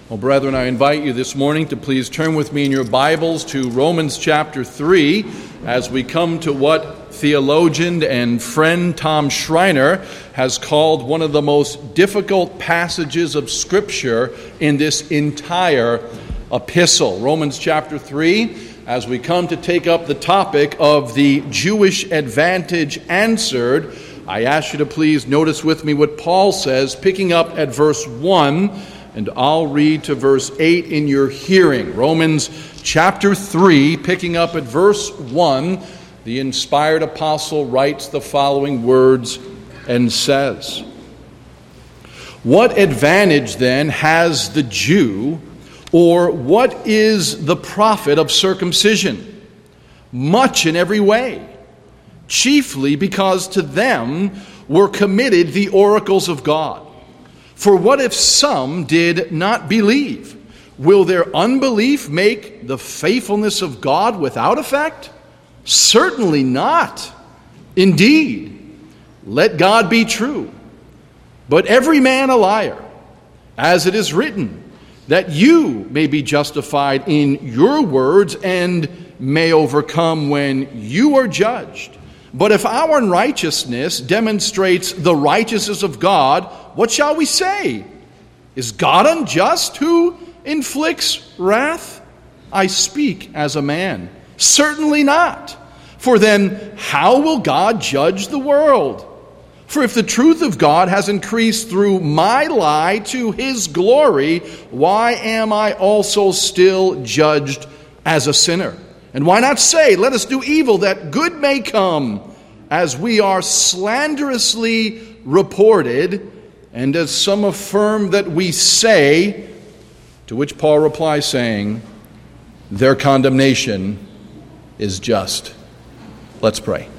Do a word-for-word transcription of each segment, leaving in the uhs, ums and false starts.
Well, brethren, I invite you this morning to please turn with me in your Bibles to Romans chapter three as we come to what theologian and friend Tom Schreiner has called one of the most difficult passages of Scripture in this entire epistle. Romans chapter three, as we come to take up the topic of the Jewish advantage answered, I ask you to please notice with me what Paul says, picking up at verse one, and I'll read to verse eight in your hearing. Romans chapter three, picking up at verse one, the inspired apostle writes the following words and says, "What advantage then has the Jew, or what is the profit of circumcision? Much in every way, chiefly because to them were committed the oracles of God. For what if some did not believe? Will their unbelief make the faithfulness of God without effect? Certainly not. Indeed, let God be true, but every man a liar, as it is written, that you may be justified in your words and may overcome when you are judged. But if our unrighteousness demonstrates the righteousness of God, what shall we say? Is God unjust who inflicts wrath? I speak as a man. Certainly not. For then how will God judge the world? For if the truth of God has increased through my lie to his glory, why am I also still judged as a sinner? And why not say, let us do evil that good may come, as we are slanderously reported, and as some affirm that we say, to which Paul replies saying, their condemnation is just." Let's pray.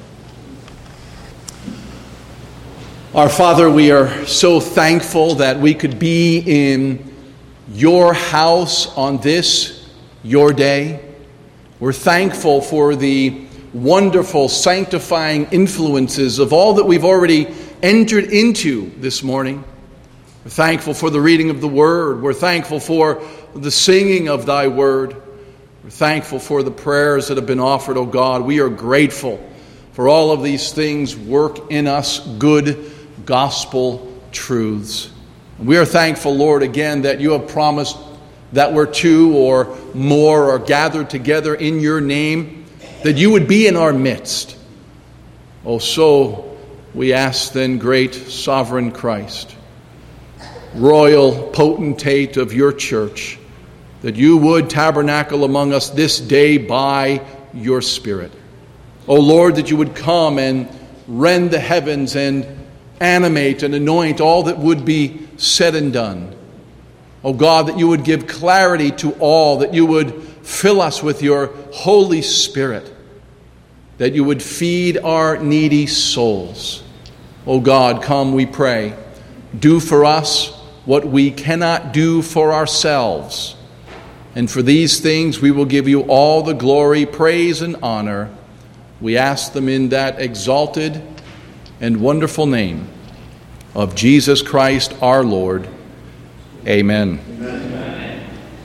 Our Father, we are so thankful that we could be in your house on this, your day. We're thankful for the wonderful sanctifying influences of all that we've already entered into this morning. We're thankful for the reading of the Word. We're thankful for the singing of thy Word. We're thankful for the prayers that have been offered, O God. We are grateful for all of these things work in us good gospel truths. We are thankful, Lord, again, that you have promised that where two or more are gathered together in your name, that you would be in our midst. Oh, so we ask then, great sovereign Christ, royal potentate of your church, that you would tabernacle among us this day by your Spirit. Oh, Lord, that you would come and rend the heavens and animate and anoint all that would be said and done. Oh God, that you would give clarity to all, that you would fill us with your Holy Spirit, that you would feed our needy souls. Oh God, come, we pray. Do for us what we cannot do for ourselves. And for these things we will give you all the glory, praise, and honor. We ask them in that exalted and wonderful name of Jesus Christ our Lord. Amen. Amen.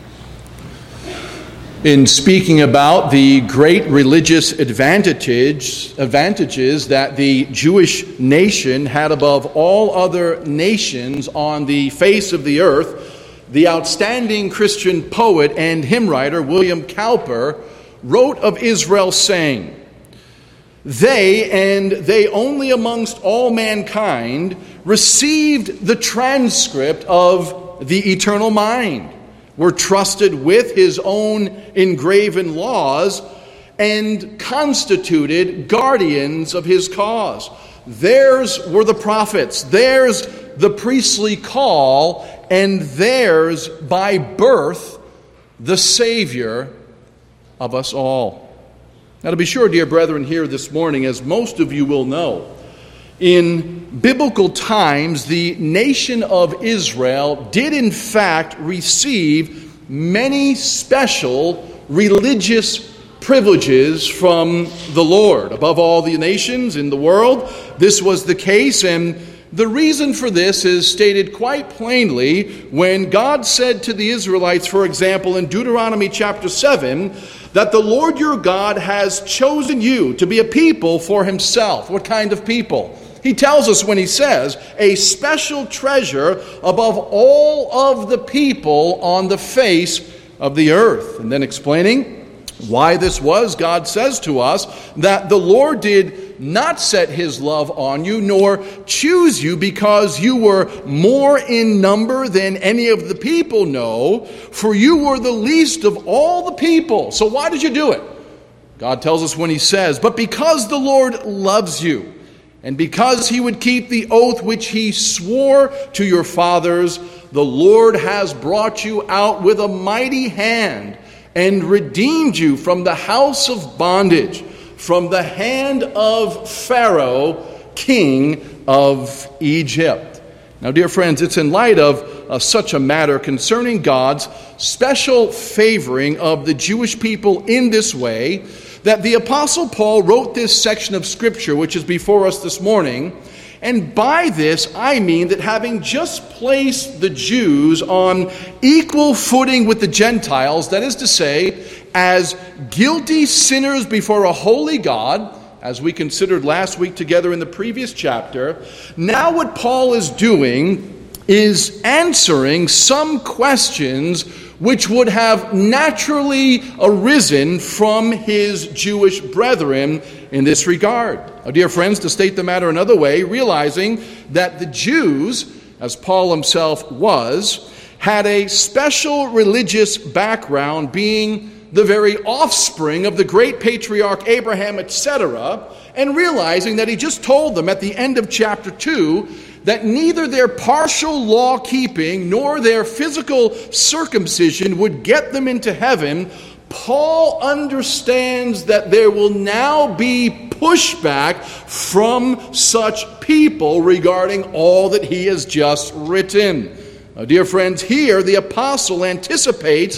In speaking about the great religious advantage, advantages that the Jewish nation had above all other nations on the face of the earth, the outstanding Christian poet and hymn writer William Cowper wrote of Israel saying, "They, and they only amongst all mankind, received the transcript of the eternal mind, were trusted with his own engraven laws, and constituted guardians of his cause. Theirs were the prophets, theirs the priestly call, and theirs by birth the Savior of us all." Now, to be sure, dear brethren, here this morning, as most of you will know, in biblical times, the nation of Israel did in fact receive many special religious privileges from the Lord. Above all the nations in the world, this was the case, and The reason for this is stated quite plainly when God said to the Israelites, for example, in Deuteronomy chapter seven, that the Lord your God has chosen you to be a people for himself. What kind of people? He tells us when he says, a special treasure above all of the people on the face of the earth. And then explaining why this was, God says to us that the Lord did not set his love on you, nor choose you because you were more in number than any of the people know, for you were the least of all the people. So why did you do it? God tells us when he says, but because the Lord loves you, and because he would keep the oath which he swore to your fathers, the Lord has brought you out with a mighty hand and redeemed you from the house of bondage, from the hand of Pharaoh, king of Egypt. Now, dear friends, it's in light of uh, such a matter concerning God's special favoring of the Jewish people in this way that the Apostle Paul wrote this section of Scripture, which is before us this morning. And by this, I mean that having just placed the Jews on equal footing with the Gentiles, that is to say, as guilty sinners before a holy God, as we considered last week together in the previous chapter, now what Paul is doing is answering some questions which would have naturally arisen from his Jewish brethren in this regard. Now, dear friends, to state the matter another way, realizing that the Jews, as Paul himself was, had a special religious background, being the very offspring of the great patriarch Abraham, et cetera, and realizing that he just told them at the end of chapter two that neither their partial law-keeping nor their physical circumcision would get them into heaven, Paul understands that there will now be pushback from such people regarding all that he has just written. Now, dear friends, here the apostle anticipates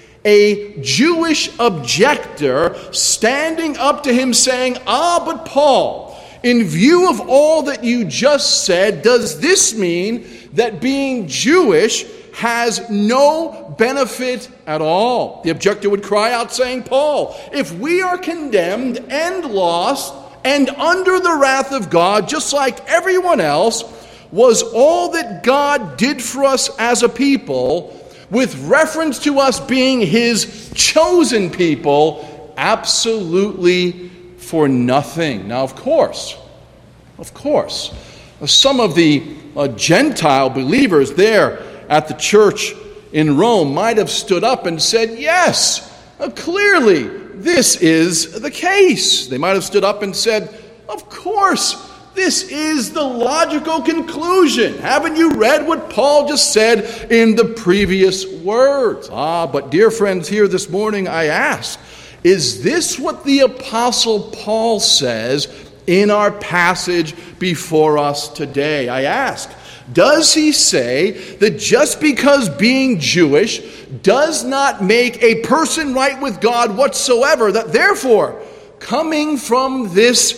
a Jewish objector standing up to him saying, "Ah, but Paul, in view of all that you just said, does this mean that being Jewish has no benefit at all?" The objector would cry out saying, "Paul, if we are condemned and lost and under the wrath of God, just like everyone else, was all that God did for us as a people, with reference to us being his chosen people, absolutely for nothing?" Now, of course, of course, some of the uh, Gentile believers there at the church in Rome might have stood up and said, "Yes, uh, clearly this is the case." They might have stood up and said, "Of course, this is the logical conclusion. Haven't you read what Paul just said in the previous words?" Ah, but dear friends, here this morning I ask, is this what the Apostle Paul says in our passage before us today? I ask, does he say that just because being Jewish does not make a person right with God whatsoever, that therefore coming from this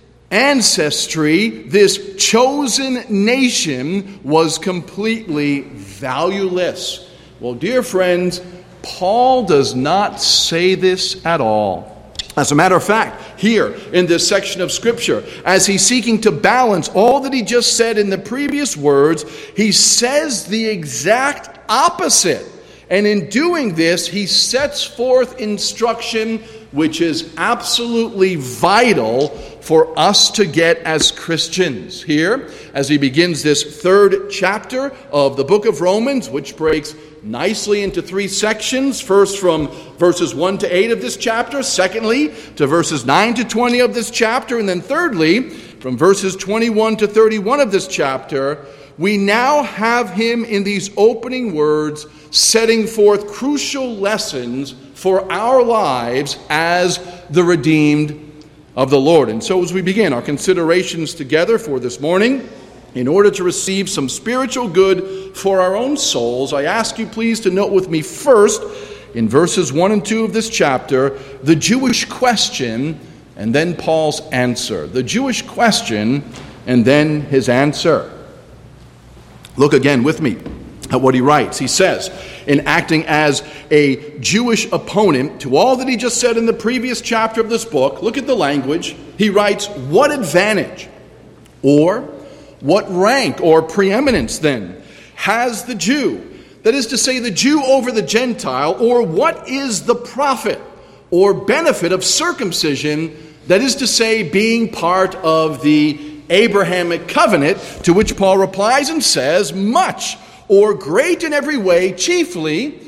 ancestry, this chosen nation, was completely valueless? Well, dear friends, Paul does not say this at all. As a matter of fact, here in this section of Scripture, as he's seeking to balance all that he just said in the previous words, he says the exact opposite. And in doing this, he sets forth instruction which is absolutely vital for us to get as Christians. Here, as he begins this third chapter of the book of Romans, which breaks nicely into three sections. First, from verses one to eight of this chapter. Secondly, to verses nine to twenty of this chapter. And then thirdly, from verses twenty-one to thirty-one of this chapter. We now have him in these opening words setting forth crucial lessons for our lives as the redeemed of the Lord. And so as we begin our considerations together for this morning, in order to receive some spiritual good for our own souls, I ask you please to note with me first, in verses one and two of this chapter, the Jewish question and then Paul's answer. The Jewish question and then his answer. Look again with me at what he writes. He says, in acting as a Jewish opponent to all that he just said in the previous chapter of this book, look at the language. He writes, what advantage or what rank or preeminence then has the Jew? That is to say, the Jew over the Gentile, or what is the profit or benefit of circumcision? That is to say, being part of the Abrahamic covenant, to which Paul replies and says, much, or great in every way, chiefly,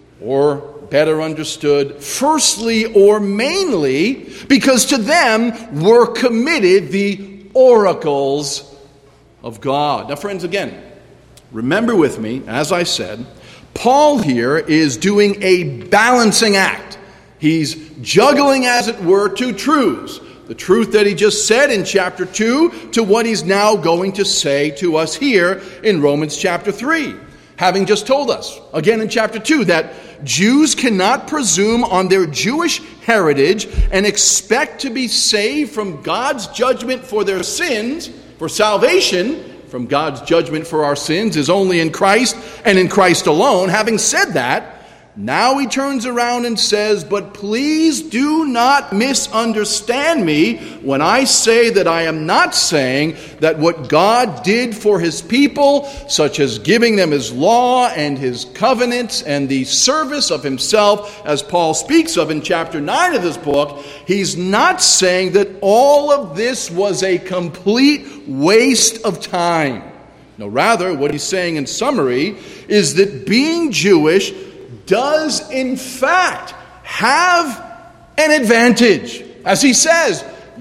or better understood, firstly or mainly, because to them were committed the oracles of God. Now, friends, again, remember with me, as I said, Paul here is doing a balancing act. He's juggling, as it were, two truths. The truth that he just said in chapter two to what he's now going to say to us here in Romans chapter three. Having just told us, again in chapter two, that Jews cannot presume on their Jewish heritage and expect to be saved from God's judgment for their sins, for salvation from God's judgment for our sins is only in Christ and in Christ alone. Having said that, now he turns around and says, but please do not misunderstand me when I say that I am not saying that what God did for his people, such as giving them his law and his covenants and the service of himself, as Paul speaks of in chapter nine of this book, he's not saying that all of this was a complete waste of time. No, rather, what he's saying in summary is that being Jewish does in fact have an advantage. As he says,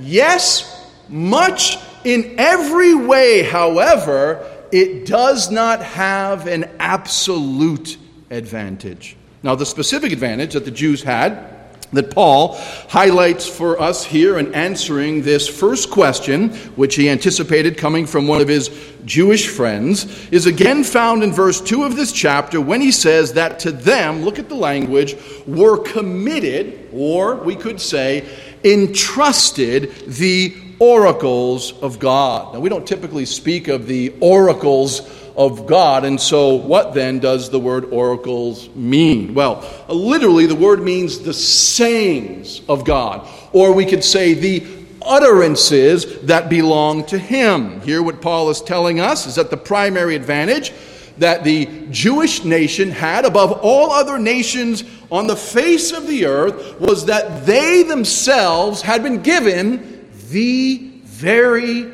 yes, much in every way, however, it does not have an absolute advantage. Now, the specific advantage that the Jews had, that Paul highlights for us here in answering this first question, which he anticipated coming from one of his Jewish friends, is again found in verse two of this chapter when he says that to them, look at the language, were committed, or we could say, entrusted the oracles of God. Now, we don't typically speak of the oracles of God, and so what then does the word oracles mean? Well, literally the word means the sayings of God, or we could say the utterances that belong to him. Here what Paul is telling us is that the primary advantage that the Jewish nation had above all other nations on the face of the earth was that they themselves had been given the very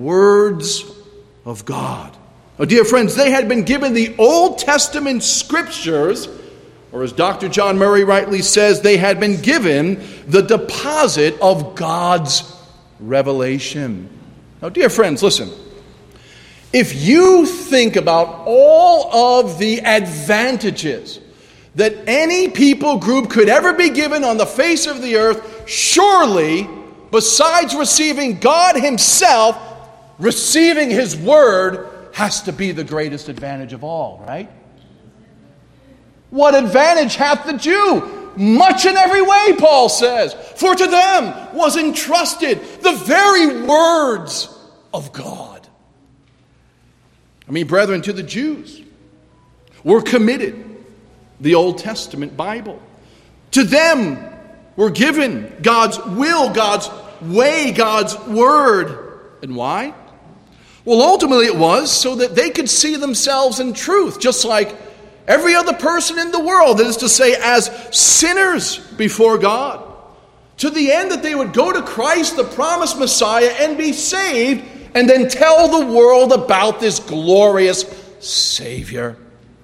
words of God. Oh, dear friends, they had been given the Old Testament scriptures, or as Doctor John Murray rightly says, they had been given the deposit of God's revelation. Now, dear friends, listen. If you think about all of the advantages that any people group could ever be given on the face of the earth, surely, besides receiving God himself, receiving his word has to be the greatest advantage of all, right? What advantage hath the Jew? Much in every way, Paul says. For to them was entrusted the very words of God. I mean, brethren, to the Jews were committed the Old Testament Bible. To them were given God's will, God's way, God's word. And why? Well, ultimately it was so that they could see themselves in truth, just like every other person in the world, that is to say, as sinners before God, to the end that they would go to Christ, the promised Messiah, and be saved, and then tell the world about this glorious Savior.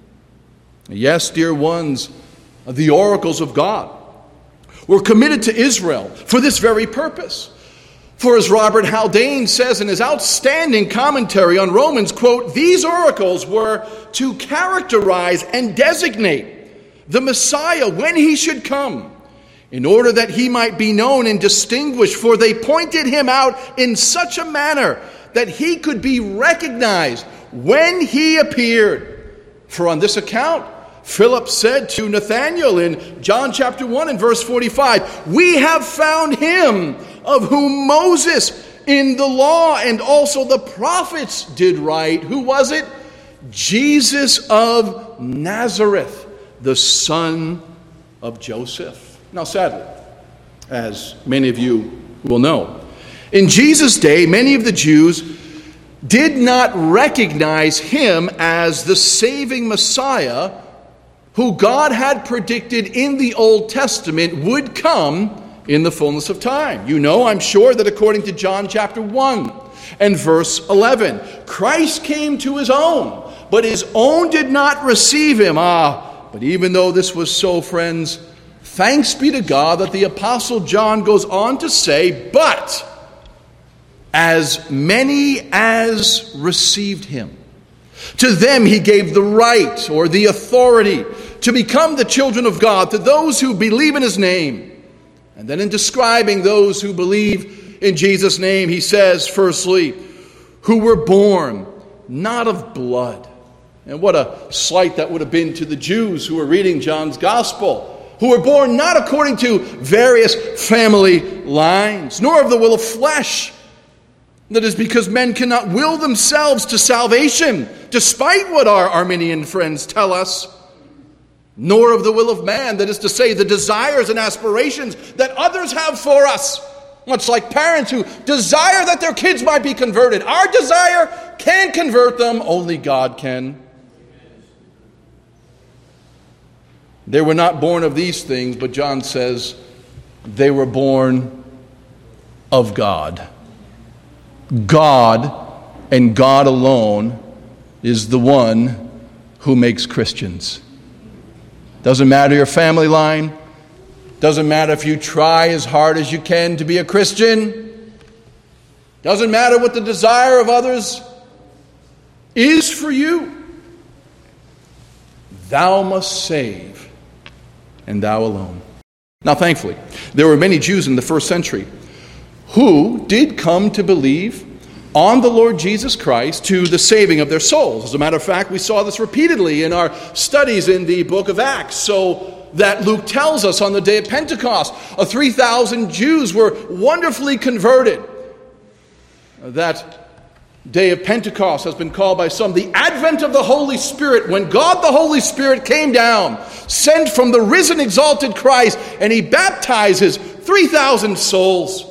Yes, dear ones, the oracles of God were committed to Israel for this very purpose. For as Robert Haldane says in his outstanding commentary on Romans, quote, these oracles were to characterize and designate the Messiah when he should come, in order that he might be known and distinguished, for they pointed him out in such a manner that he could be recognized when he appeared. For on this account, Philip said to Nathanael in John chapter one and verse forty-five, we have found him of whom Moses in the law and also the prophets did write. Who was it? Jesus of Nazareth, the son of Joseph. Now, sadly, as many of you will know, in Jesus' day, many of the Jews did not recognize him as the saving Messiah who God had predicted in the Old Testament would come in the fullness of time. You know, I'm sure, that according to John chapter one and verse eleven, Christ came to his own, but his own did not receive him. Ah, but even though this was so, friends, thanks be to God that the Apostle John goes on to say, but as many as received him, to them he gave the right or the authority to become the children of God, to those who believe in his name. And then in describing those who believe in Jesus' name, he says, firstly, who were born not of blood. And what a slight that would have been to the Jews who were reading John's gospel, who were born not according to various family lines, nor of the will of flesh. That is because men cannot will themselves to salvation, despite what our Arminian friends tell us, nor of the will of man, that is to say, the desires and aspirations that others have for us, much like parents who desire that their kids might be converted. Our desire can't convert them, only God can. They were not born of these things, but John says they were born of God. God and God alone is the one who makes Christians. Doesn't matter your family line. Doesn't matter if you try as hard as you can to be a Christian. Doesn't matter what the desire of others is for you. Thou must save, and thou alone. Now, thankfully, there were many Jews in the first century who did come to believe on the Lord Jesus Christ to the saving of their souls. As a matter of fact, we saw this repeatedly in our studies in the book of Acts. So that Luke tells us on the day of Pentecost, uh, three thousand Jews were wonderfully converted. That day of Pentecost has been called by some the advent of the Holy Spirit, when God the Holy Spirit came down, sent from the risen exalted Christ, and he baptizes three thousand souls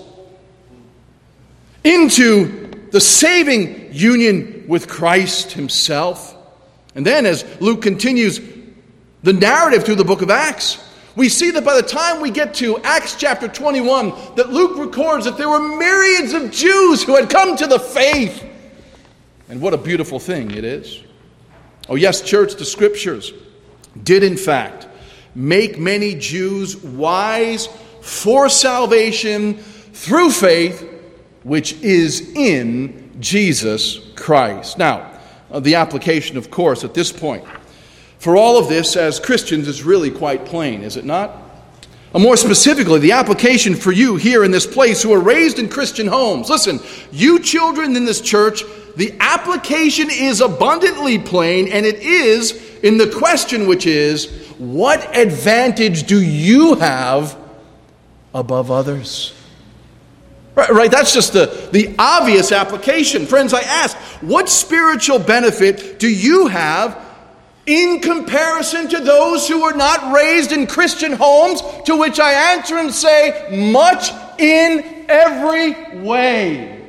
into the saving union with Christ himself. And then as Luke continues the narrative through the book of Acts, we see that by the time we get to Acts chapter twenty-one, that Luke records that there were myriads of Jews who had come to the faith. And what a beautiful thing it is. Oh yes, church, the scriptures did in fact make many Jews wise for salvation through faith, which is in Jesus Christ. Now, uh, the application, of course, at this point, for all of this as Christians is really quite plain, is it not? Uh, more specifically, the application for you here in this place who are raised in Christian homes. Listen, you children in this church, the application is abundantly plain, and it is in the question which is, what advantage do you have above others? Right, right, that's just the, the obvious application. Friends, I ask, what spiritual benefit do you have in comparison to those who are not raised in Christian homes? To which I answer and say, much in every way.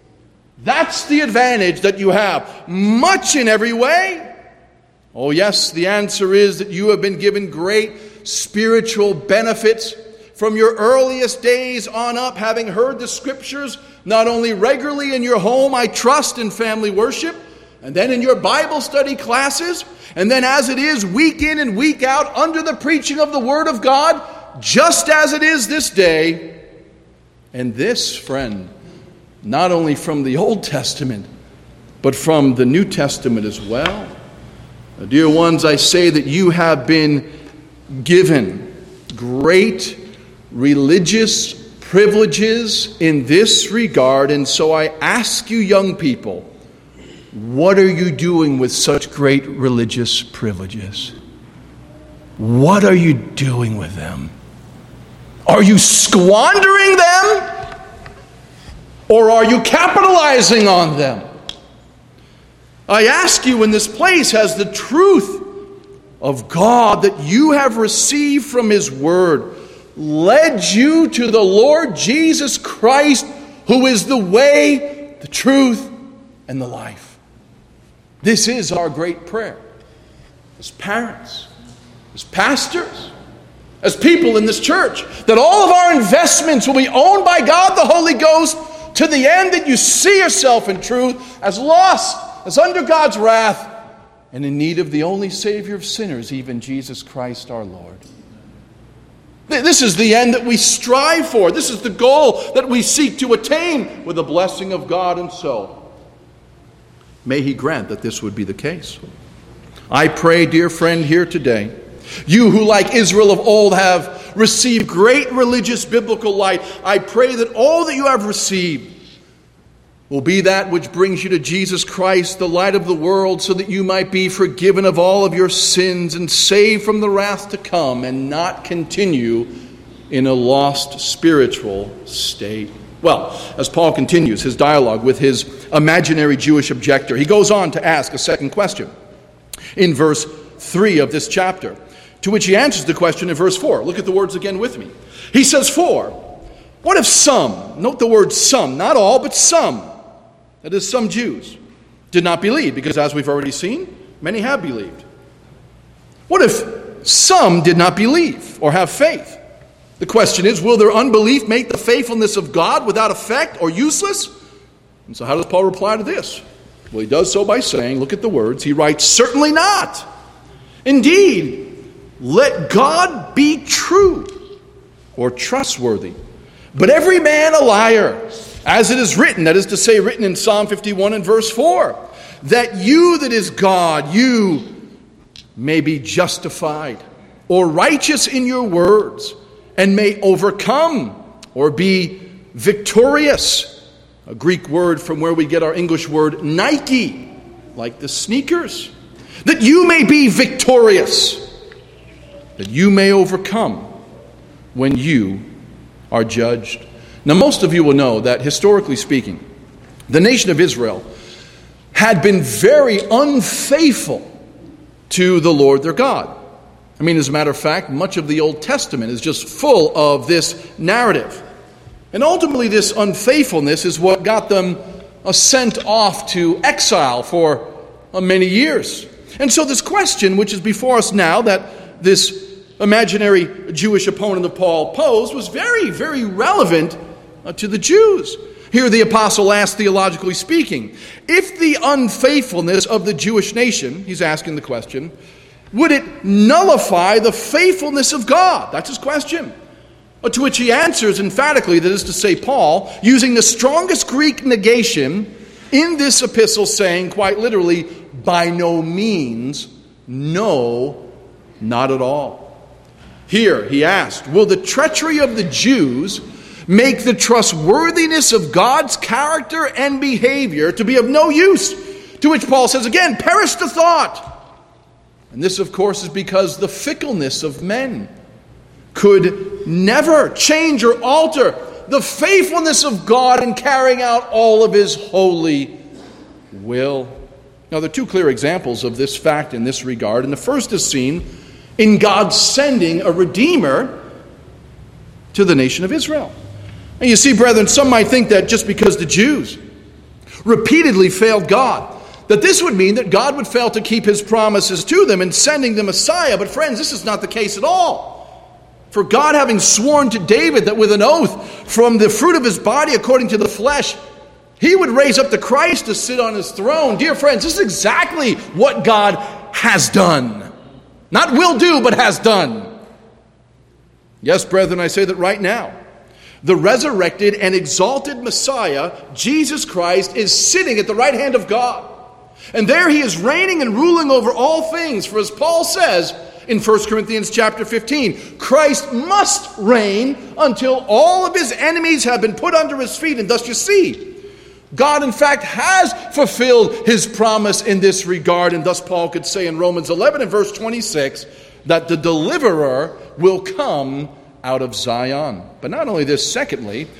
That's the advantage that you have. Much in every way. Oh yes, the answer is that you have been given great spiritual benefits from your earliest days on up, having heard the scriptures, not only regularly in your home, I trust, in family worship, and then in your Bible study classes, and then as it is week in and week out under the preaching of the Word of God, just as it is this day. And this, friend, not only from the Old Testament, but from the New Testament as well. Now, dear ones, I say that you have been given great religious privileges in this regard, and so I ask you, young people, what are you doing with such great religious privileges? What are you doing with them? Are you squandering them? Or are you capitalizing on them? I ask you in this place, has the truth of God that you have received from His Word led you to the Lord Jesus Christ, who is the way, the truth, and the life? This is our great prayer. As parents, as pastors, as people in this church, that all of our investments will be owned by God the Holy Ghost to the end that you see yourself in truth as lost, as under God's wrath, and in need of the only Savior of sinners, even Jesus Christ our Lord. This is the end that we strive for. This is the goal that we seek to attain with the blessing of God. And so, may He grant that this would be the case. I pray, dear friend, here today, you who, like Israel of old, have received great religious biblical light, I pray that all that you have received will be that which brings you to Jesus Christ, the light of the world, so that you might be forgiven of all of your sins and saved from the wrath to come, and not continue in a lost spiritual state. Well, as Paul continues his dialogue with his imaginary Jewish objector, he goes on to ask a second question in verse three of this chapter, to which he answers the question in verse four. Look at the words again with me. He says, "For what if some," note the word some, not all, but some, that is, some Jews, did not believe? Because as we've already seen, many have believed. What if some did not believe or have faith? The question is, will their unbelief make the faithfulness of God without effect or useless? And so how does Paul reply to this? Well, he does so by saying, look at the words, he writes, "Certainly not. Indeed, let God be true or trustworthy, but every man a liar, as it is written," that is to say, written in Psalm fifty-one and verse four, "that you that is God, you may be justified or righteous in your words, and may overcome or be victorious." A Greek word from where we get our English word Nike, like the sneakers. "That you may be victorious, that you may overcome when you are judged." Now, most of you will know that, historically speaking, the nation of Israel had been very unfaithful to the Lord their God. I mean, as a matter of fact, much of the Old Testament is just full of this narrative. And ultimately, this unfaithfulness is what got them uh, sent off to exile for uh, many years. And so this question, which is before us now, that this imaginary Jewish opponent of Paul posed, was very, very relevant uh, to the Jews. Here the apostle asked, theologically speaking, if the unfaithfulness of the Jewish nation, he's asking the question, would it nullify the faithfulness of God? That's his question. To which he answers emphatically, that is to say, Paul, using the strongest Greek negation in this epistle, saying quite literally, by no means, no, not at all. Here he asked, will the treachery of the Jews make the trustworthiness of God's character and behavior to be of no use? To which Paul says again, perish the thought. And this, of course, is because the fickleness of men could never change or alter the faithfulness of God in carrying out all of His holy will. Now, there are two clear examples of this fact in this regard, and the first is seen in God sending a Redeemer to the nation of Israel. And you see, brethren, some might think that just because the Jews repeatedly failed God, that this would mean that God would fail to keep His promises to them in sending the Messiah. But friends, this is not the case at all. For God, having sworn to David that with an oath from the fruit of his body according to the flesh, He would raise up the Christ to sit on His throne. Dear friends, this is exactly what God has done. Not will do, but has done. Yes, brethren, I say that right now. The resurrected and exalted Messiah, Jesus Christ, is sitting at the right hand of God. And there He is reigning and ruling over all things. For as Paul says in First Corinthians chapter fifteen, Christ must reign until all of His enemies have been put under His feet. And thus you see, God in fact has fulfilled His promise in this regard. And thus Paul could say in Romans eleven and verse twenty-six that the deliverer will come out of Zion. But not only this, secondly,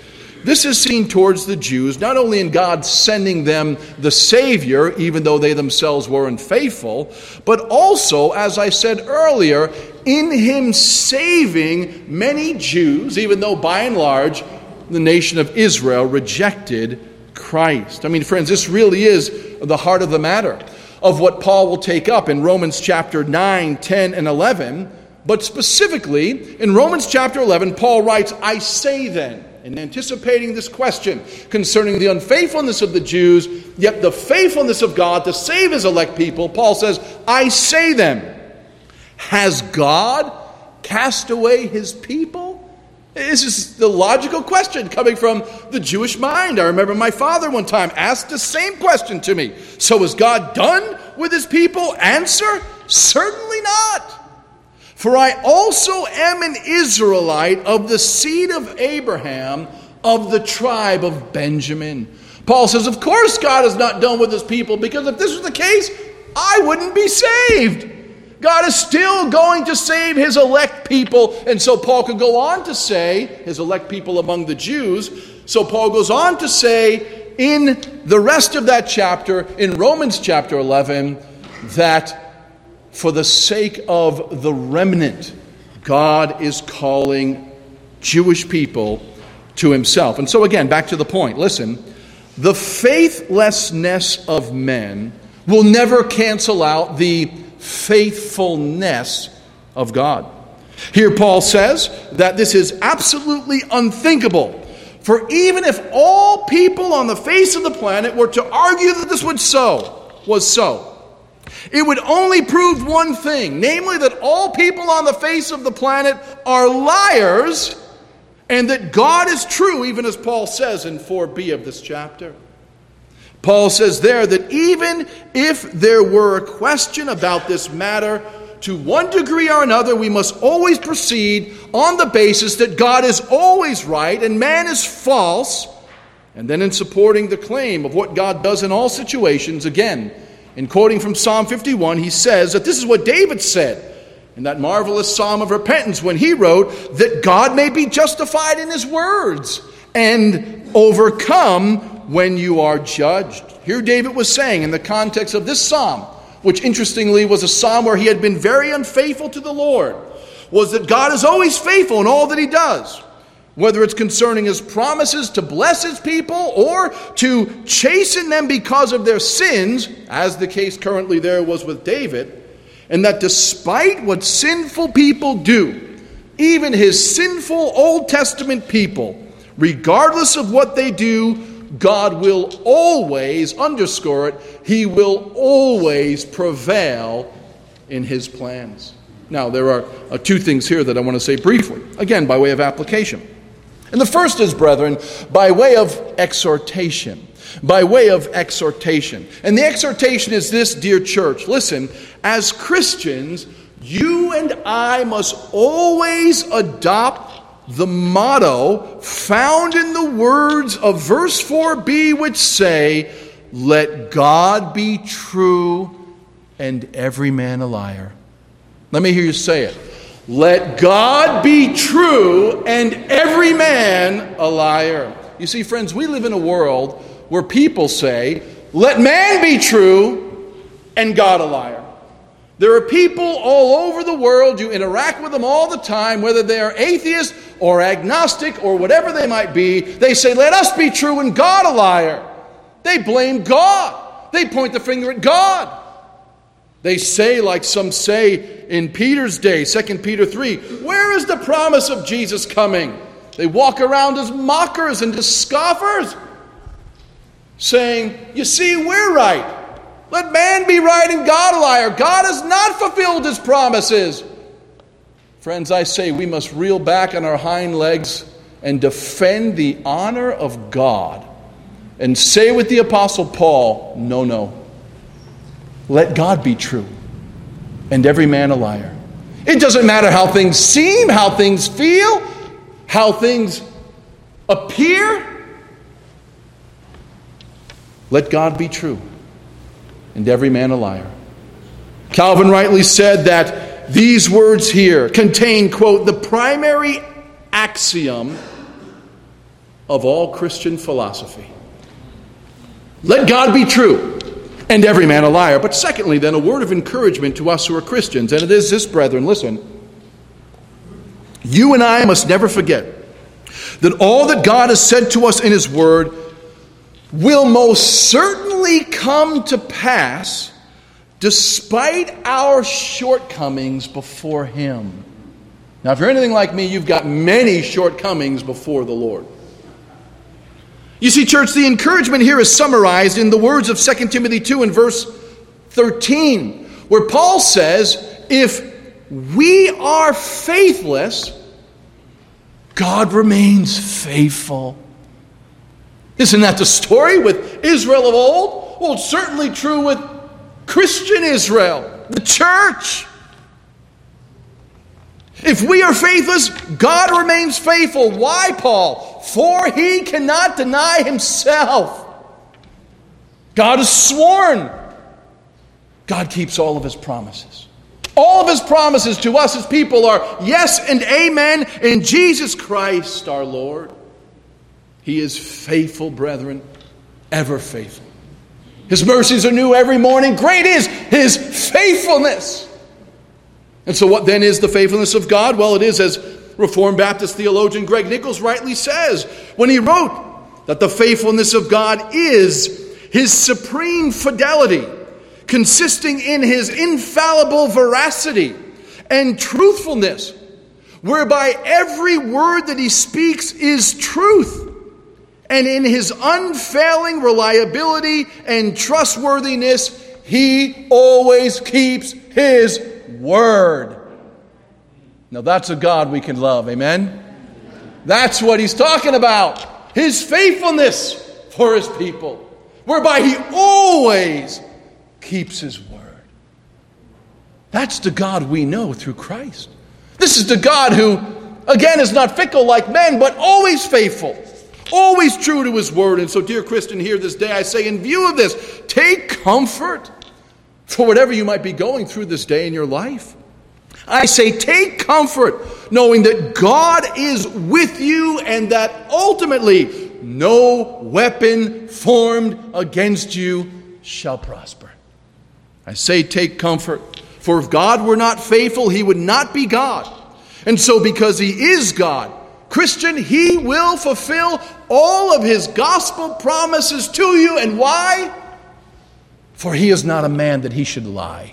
this is seen towards the Jews, not only in God sending them the Savior, even though they themselves were unfaithful, but also, as I said earlier, in him saving many Jews, even though by and large the nation of Israel rejected Christ. I mean, friends, this really is the heart of the matter of what Paul will take up in Romans chapter nine, ten, and eleven. But specifically, in Romans chapter eleven, Paul writes, I say then, in anticipating this question concerning the unfaithfulness of the Jews, yet the faithfulness of God to save his elect people, Paul says, I say then, has God cast away his people? This is the logical question coming from the Jewish mind. I remember my father one time asked the same question to me. So is God done with his people? Answer, certainly not. For I also am an Israelite of the seed of Abraham, of the tribe of Benjamin. Paul says, of course God is not done with his people, because if this was the case, I wouldn't be saved. God is still going to save his elect people. And so Paul could go on to say, his elect people among the Jews. So Paul goes on to say in the rest of that chapter, in Romans chapter eleven, that for the sake of the remnant, God is calling Jewish people to himself. And so again, back to the point. Listen, the faithlessness of men will never cancel out the faithfulness of God. Here Paul says that this is absolutely unthinkable. For even if all people on the face of the planet were to argue that this would so, was so, it would only prove one thing, namely that all people on the face of the planet are liars, and that God is true, even as Paul says in four b of this chapter. Paul says there that even if there were a question about this matter, to one degree or another, we must always proceed on the basis that God is always right and man is false. And then in supporting the claim of what God does in all situations, again, in quoting from Psalm fifty-one, he says that this is what David said in that marvelous psalm of repentance when he wrote that God may be justified in his words and overcome when you are judged. Here David was saying in the context of this psalm, which interestingly was a psalm where he had been very unfaithful to the Lord, was that God is always faithful in all that he does. Whether it's concerning his promises to bless his people or to chasten them because of their sins, as the case currently there was with David, and that despite what sinful people do, even his sinful Old Testament people, regardless of what they do, God will always, underscore it, he will always prevail in his plans. Now, there are uh, two things here that I want to say briefly, again, by way of application. And the first is, brethren, by way of exhortation. By way of exhortation. And the exhortation is this, dear church. Listen, as Christians, you and I must always adopt the motto found in the words of verse four b, which say, let God be true and every man a liar. Let me hear you say it. Let God be true and every man a liar. You see, friends, we live in a world where people say, let man be true and God a liar. There are people all over the world, you interact with them all the time, whether they are atheist or agnostic or whatever they might be. They say, let us be true and God a liar. They blame God. They point the finger at God. They say, like some say in Peter's day, Second Peter three, where is the promise of Jesus coming? They walk around as mockers and as scoffers, saying, you see, we're right. Let man be right and God a liar. God has not fulfilled his promises. Friends, I say we must reel back on our hind legs and defend the honor of God and say with the Apostle Paul, no, no. Let God be true and every man a liar. It doesn't matter how things seem, how things feel, how things appear. Let God be true and every man a liar. Calvin rightly said that these words here contain, quote, the primary axiom of all Christian philosophy. Let God be true, and every man a liar. But secondly, then, a word of encouragement to us who are Christians, and it is this, brethren, listen. You and I must never forget that all that God has said to us in His Word will most certainly come to pass despite our shortcomings before Him. Now, if you're anything like me, you've got many shortcomings before the Lord. You see, church, the encouragement here is summarized in the words of Second Timothy two and verse thirteen, where Paul says, if we are faithless, God remains faithful. Isn't that the story with Israel of old? Well, it's certainly true with Christian Israel, the church. If we are faithless, God remains faithful. Why, Paul? For He cannot deny Himself. God has sworn. God keeps all of His promises. All of His promises to us as people are yes and amen in Jesus Christ our Lord. He is faithful, brethren, ever faithful. His mercies are new every morning. Great is His faithfulness. And so what then is the faithfulness of God? Well, it is, as Reformed Baptist theologian Greg Nichols rightly says when he wrote that the faithfulness of God is His supreme fidelity, consisting in His infallible veracity and truthfulness, whereby every word that He speaks is truth, and in His unfailing reliability and trustworthiness, He always keeps His word. Now that's a God we can love, amen? That's what he's talking about. His faithfulness for His people, whereby He always keeps His word. That's the God we know through Christ. This is the God who, again, is not fickle like men, but always faithful, always true to His word. And so, dear Christian, here this day I say, in view of this, take comfort for whatever you might be going through this day in your life. I say, take comfort knowing that God is with you and that ultimately no weapon formed against you shall prosper. I say, take comfort, for if God were not faithful, He would not be God. And so because He is God, Christian, He will fulfill all of His gospel promises to you. And why? For He is not a man that He should lie.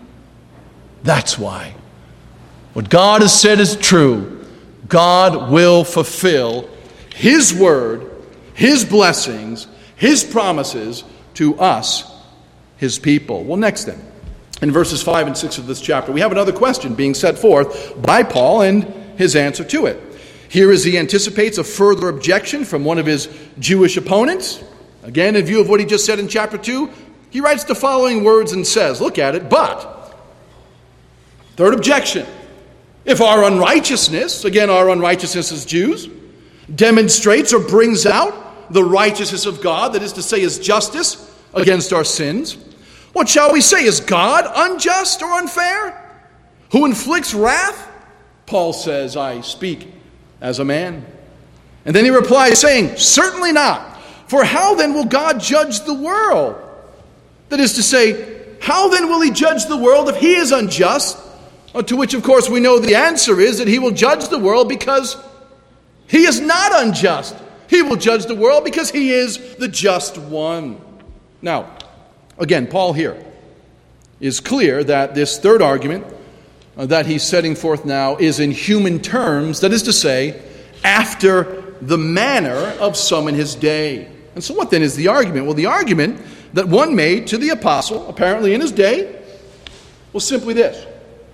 That's why. What God has said is true. God will fulfill His word, His blessings, His promises to us, His people. Well, next then, in verses five and six of this chapter, we have another question being set forth by Paul and his answer to it. Here as he anticipates a further objection from one of his Jewish opponents. Again, in view of what he just said in chapter two, he writes the following words and says, look at it, but, third objection, if our unrighteousness, again our unrighteousness as Jews, demonstrates or brings out the righteousness of God, that is to say His justice against our sins, what shall we say? Is God unjust or unfair, who inflicts wrath? Paul says, I speak as a man. And then he replies saying, certainly not. For how then will God judge the world? That is to say, how then will He judge the world if He is unjust? To which, of course, we know the answer is that He will judge the world because He is not unjust. He will judge the world because He is the just one. Now, again, Paul here is clear that this third argument uh, that he's setting forth now is in human terms, that is to say, after the manner of some in his day. And so what then is the argument? Well, the argument that one made to the apostle, apparently in his day, was simply this.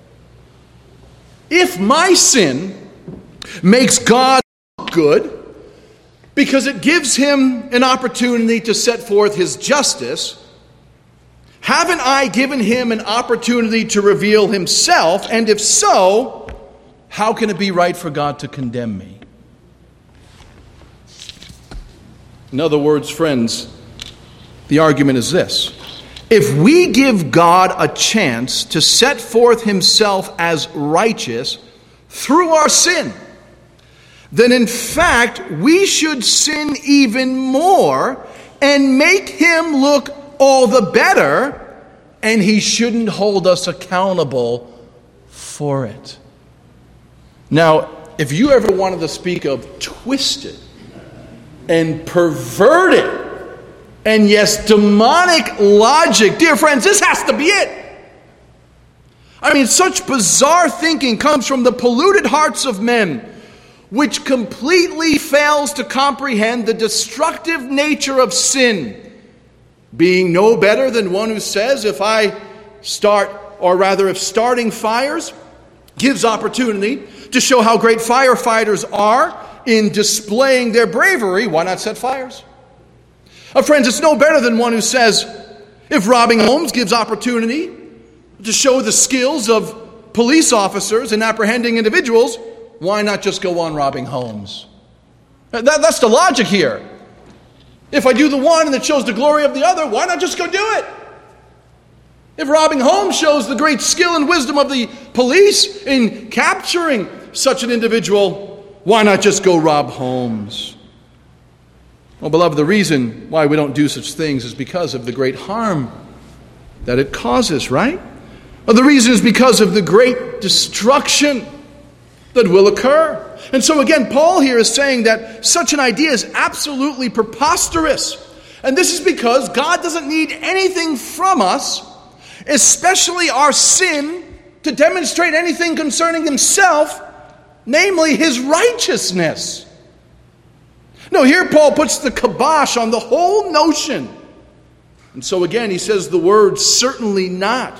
If my sin makes God good because it gives Him an opportunity to set forth His justice, haven't I given Him an opportunity to reveal Himself? And if so, how can it be right for God to condemn me? In other words, friends, the argument is this. If we give God a chance to set forth Himself as righteous through our sin, then in fact we should sin even more and make him look all the better, and he shouldn't hold us accountable for it. Now, if you ever wanted to speak of twisted and perverted and yes, demonic logic, dear friends, this has to be it. I mean, such bizarre thinking comes from the polluted hearts of men, which completely fails to comprehend the destructive nature of sin, being no better than one who says, if I start, or rather if starting fires gives opportunity to show how great firefighters are in displaying their bravery, why not set fires? Uh, friends, it's no better than one who says, if robbing homes gives opportunity to show the skills of police officers in apprehending individuals, why not just go on robbing homes? That, that's the logic here. If I do the one and it shows the glory of the other, why not just go do it? If robbing homes shows the great skill and wisdom of the police in capturing such an individual, why not just go rob homes? Well, beloved, the reason why we don't do such things is because of the great harm that it causes, right? Well, the reason is because of the great destruction that will occur. And so again, Paul here is saying that such an idea is absolutely preposterous. And this is because God doesn't need anything from us, especially our sin, to demonstrate anything concerning himself, namely his righteousness. No, here Paul puts the kibosh on the whole notion. And so again, he says the word certainly not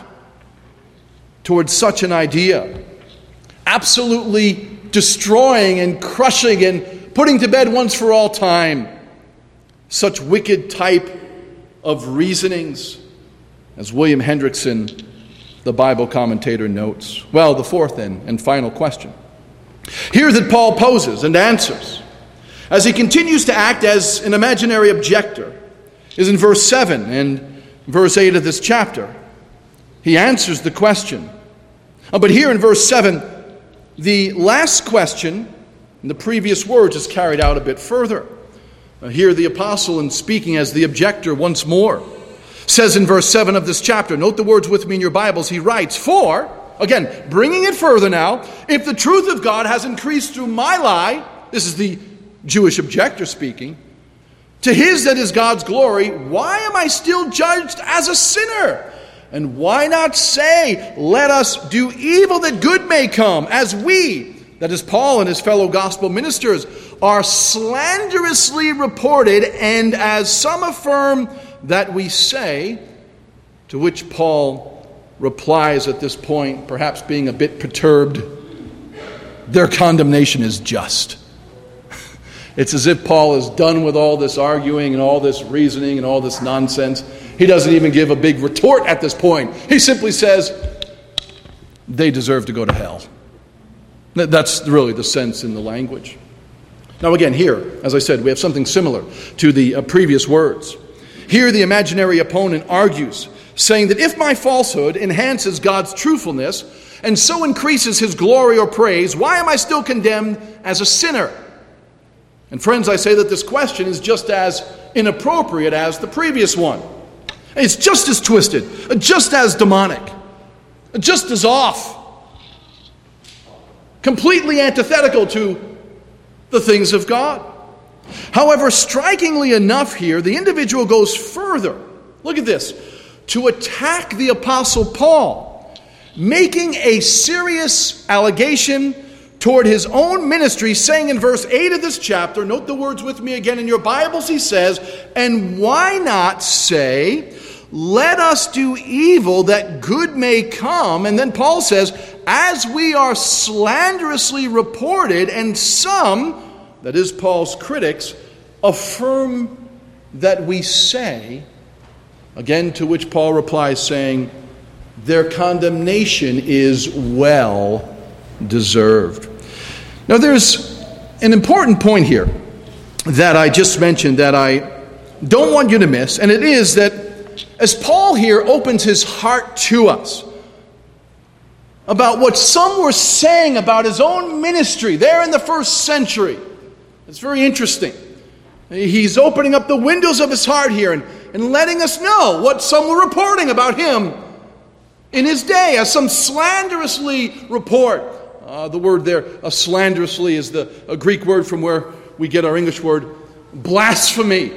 towards such an idea. Absolutely destroying and crushing and putting to bed once for all time such wicked type of reasonings, as William Hendrickson, the Bible commentator, notes. Well, the fourth then and final question here that Paul poses and answers as he continues to act as an imaginary objector is in verse seven and verse eight of this chapter. He answers the question. But here in verse seven, the last question in the previous words is carried out a bit further. Here the apostle, in speaking as the objector once more, says in verse seven of this chapter, note the words with me in your Bibles, he writes, for, again, bringing it further now, if the truth of God has increased through my lie, this is the Jewish objector speaking, to his that is God's glory, why am I still judged as a sinner? And why not say, let us do evil that good may come, as we, that is Paul and his fellow gospel ministers, are slanderously reported, and as some affirm that we say, to which Paul replies at this point, perhaps being a bit perturbed, their condemnation is just. It's as if Paul is done with all this arguing and all this reasoning and all this nonsense. He doesn't even give a big retort at this point. He simply says, they deserve to go to hell. That's really the sense in the language. Now again, here, as I said, we have something similar to the uh, previous words. Here the imaginary opponent argues, saying that if my falsehood enhances God's truthfulness and so increases his glory or praise, why am I still condemned as a sinner? And friends, I say that this question is just as inappropriate as the previous one. It's just as twisted, just as demonic, just as off, completely antithetical to the things of God. However, strikingly enough here, the individual goes further. Look at this. To attack the Apostle Paul, making a serious allegation toward his own ministry, saying in verse eight of this chapter, note the words with me again in your Bibles, he says, and why not say, let us do evil that good may come? And then Paul says, as we are slanderously reported, and some, that is Paul's critics, affirm that we say, again to which Paul replies saying, their condemnation is well deserved. Now there's an important point here that I just mentioned that I don't want you to miss, and it is that as Paul here opens his heart to us, about what some were saying about his own ministry there in the first century. It's very interesting. He's opening up the windows of his heart here and, and letting us know what some were reporting about him in his day, as some slanderously report. Uh, the word there, uh, slanderously, is the a Greek word from where we get our English word blasphemy.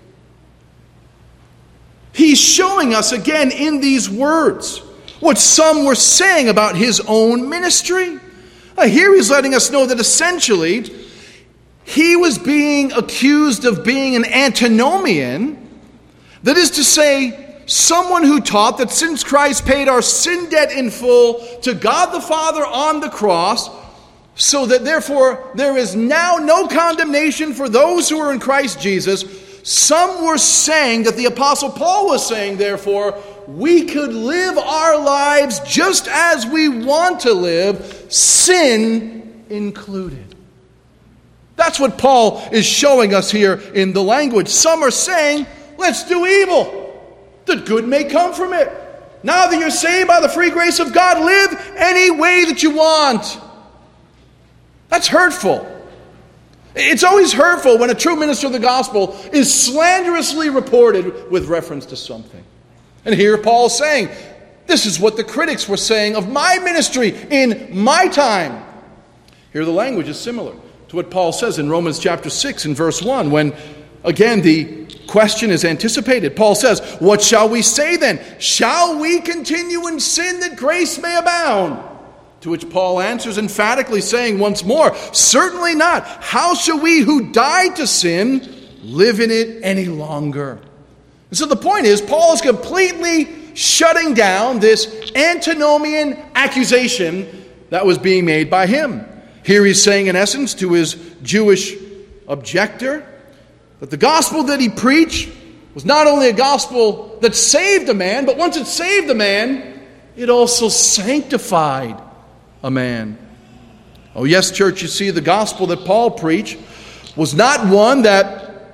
He's showing us again in these words what some were saying about his own ministry. Uh, here he's letting us know that essentially he was being accused of being an antinomian, that is to say, someone who taught that since Christ paid our sin debt in full to God the Father on the cross, so that therefore there is now no condemnation for those who are in Christ Jesus, some were saying that the Apostle Paul was saying, therefore, we could live our lives just as we want to live, sin included. That's what Paul is showing us here in the language. Some are saying, let's do evil, that good may come from it. Now that you're saved by the free grace of God, live any way that you want. That's hurtful. It's always hurtful when a true minister of the gospel is slanderously reported with reference to something. And here Paul's saying, this is what the critics were saying of my ministry in my time. Here the language is similar to what Paul says in Romans chapter six and verse one, when again the question is anticipated. Paul says, what shall we say then? Shall we continue in sin that grace may abound? To which Paul answers emphatically, saying once more, certainly not. How shall we who died to sin live in it any longer? And so the point is, Paul is completely shutting down this antinomian accusation that was being made by him. Here he's saying, in essence, to his Jewish objector, that the gospel that he preached was not only a gospel that saved a man, but once it saved a man, it also sanctified a man. Oh yes, church, you see, the gospel that Paul preached was not one that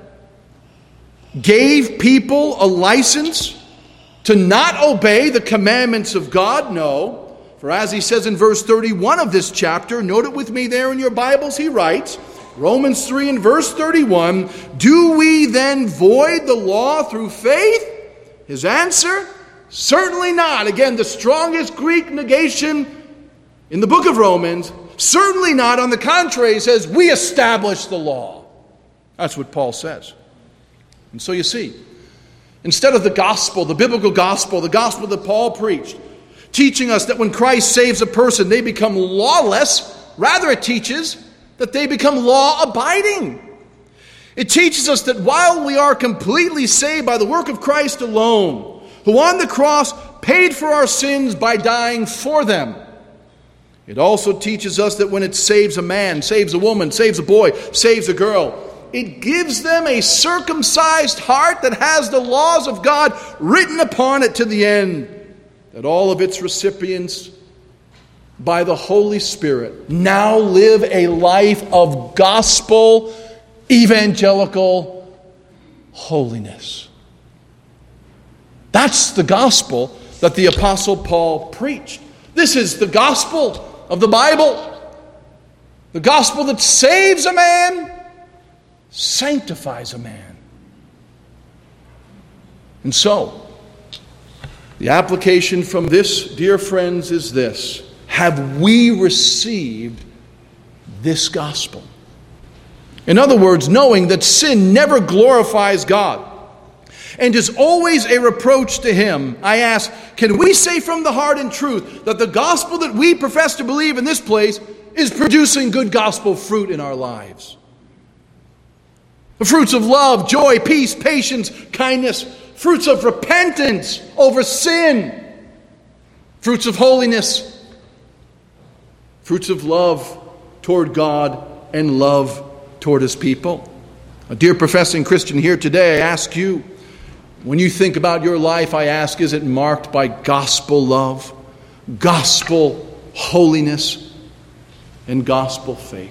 gave people a license to not obey the commandments of God. No, for as he says in verse thirty-one of this chapter, note it with me there in your Bibles, he writes, Romans three and verse thirty-one, do we then void the law through faith? His answer, certainly not. Again, the strongest Greek negation in the book of Romans, certainly not. On the contrary, he says, we establish the law. That's what Paul says. And so you see, instead of the gospel, the biblical gospel, the gospel that Paul preached, teaching us that when Christ saves a person, they become lawless, rather it teaches that they become law-abiding. It teaches us that while we are completely saved by the work of Christ alone, who on the cross paid for our sins by dying for them, it also teaches us that when it saves a man, saves a woman, saves a boy, saves a girl, it gives them a circumcised heart that has the laws of God written upon it to the end, that all of its recipients, by the Holy Spirit, now live a life of gospel, evangelical holiness. That's the gospel that the Apostle Paul preached. This is the gospel of the Bible. The gospel that saves a man, sanctifies a man. And so, the application from this, dear friends, is this. Have we received this gospel? In other words, knowing that sin never glorifies God and is always a reproach to Him, I ask, can we say from the heart and truth that the gospel that we profess to believe in this place is producing good gospel fruit in our lives? The fruits of love, joy, peace, patience, kindness, fruits of repentance over sin, fruits of holiness, fruits of love toward God and love toward His people. A dear professing Christian here today, I ask you, when you think about your life, I ask, is it marked by gospel love, gospel holiness, and gospel faith?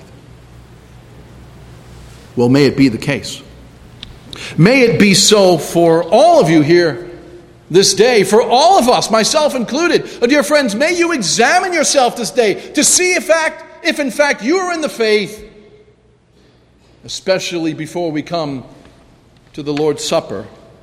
Well, may it be the case. May it be so for all of you here this day for all of us, myself included. Uh, dear friends, may you examine yourself this day to see if, fact, if in fact you are in the faith, especially before we come to the Lord's Supper